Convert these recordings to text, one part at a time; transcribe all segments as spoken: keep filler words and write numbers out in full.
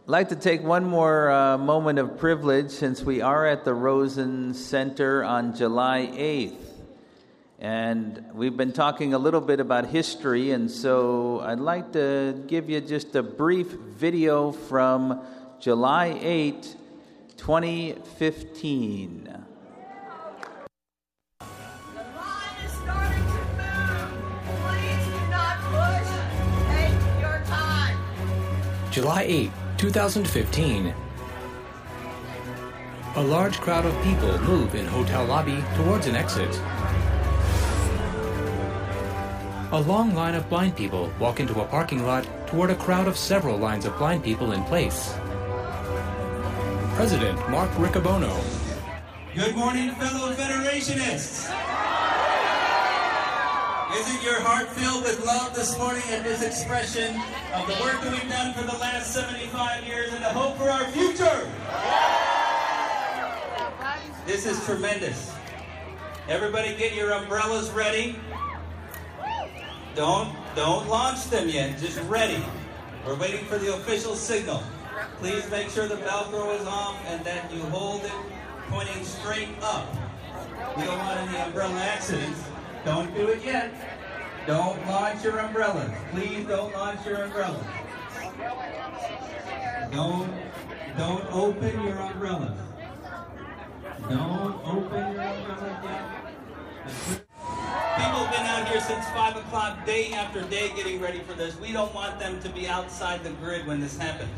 I'd like to take one more uh, moment of privilege since we are at the Rosen Center on July eighth. And we've been talking a little bit about history, and so I'd like to give you just a brief video from July eighth, twenty fifteen. The line is starting to move. Please do not push. Take your time. July eighth, twenty fifteen. A large crowd of people move in hotel lobby towards an exit. A long line of blind people walk into a parking lot toward a crowd of several lines of blind people in place. President Mark Riccobono. Good morning, fellow Federationists. Isn't your heart filled with love this morning at this expression of the work that we've done for the last seventy-five years and the hope for our future? This is tremendous. Everybody get your umbrellas ready. Don't, don't launch them yet, just ready. We're waiting for the official signal. Please make sure the Velcro is off and that you hold it pointing straight up. We don't want any umbrella accidents. Don't do it yet. Don't launch your umbrellas. Please don't launch your umbrellas. Don't, don't open your umbrellas. Don't open your umbrellas yet. People have been out here since five o'clock day after day getting ready for this. We don't want them to be outside the grid when this happens.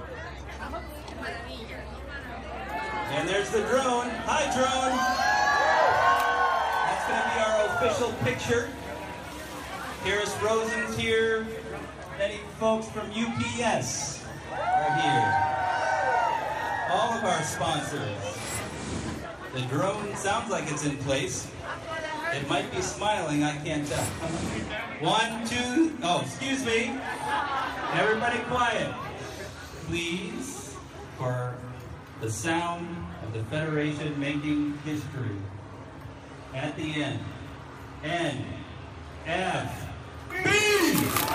And there's the drone. Hi, drone. That's going to be our official picture. Harris Rosen's here. Many folks from U P S are here. All of our sponsors. The drone sounds like it's in place. It might be smiling, I can't tell. One, two, oh, excuse me. Everybody quiet. Please, for the sound of the Federation making history. At the end. N, F, B! Keep it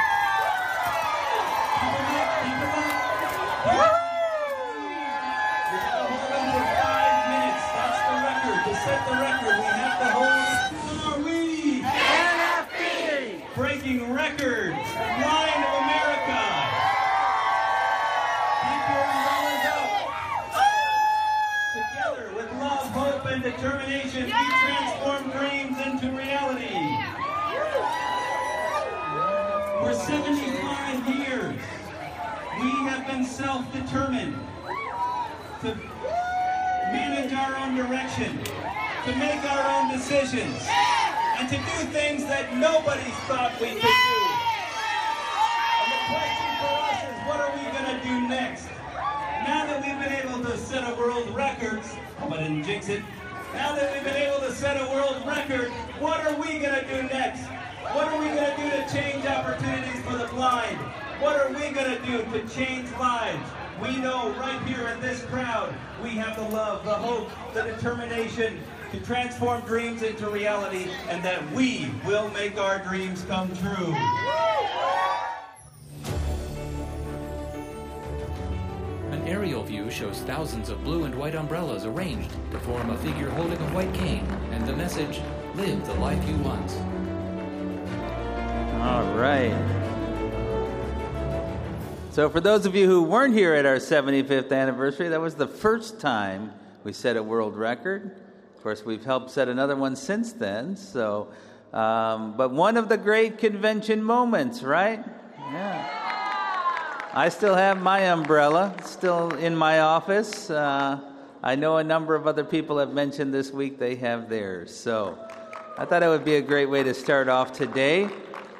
up, keep it up. We have to hold them for five minutes. That's the record. To set the record, we have to hold. Who are we? N F B! Breaking records. Line of America. Keep your umbrellas up. Together, with love, hope, and determination, we transform dreams into reality. For seventy-five years, we have been self-determined to manage our own direction, to make our own decisions, and to do things that nobody thought we could do. And the question for us is, what are we going to do next? Now that we've been able to set a world record, hope I didn't jinx it. Now that we've been able to set a world record, what are we going to do next? What are we going to do to change opportunities for the blind? What are we going to do to change lives? We know right here in this crowd, we have the love, the hope, the determination to transform dreams into reality, and that we will make our dreams come true. An aerial view shows thousands of blue and white umbrellas arranged to form a figure holding a white cane, and the message, live the life you want. All right. So for those of you who weren't here at our seventy-fifth anniversary, that was the first time we set a world record. Of course, we've helped set another one since then. So, um, but one of the great convention moments, right? Yeah. I still have my umbrella, still in my office. Uh, I know a number of other people have mentioned this week they have theirs. So I thought it would be a great way to start off today.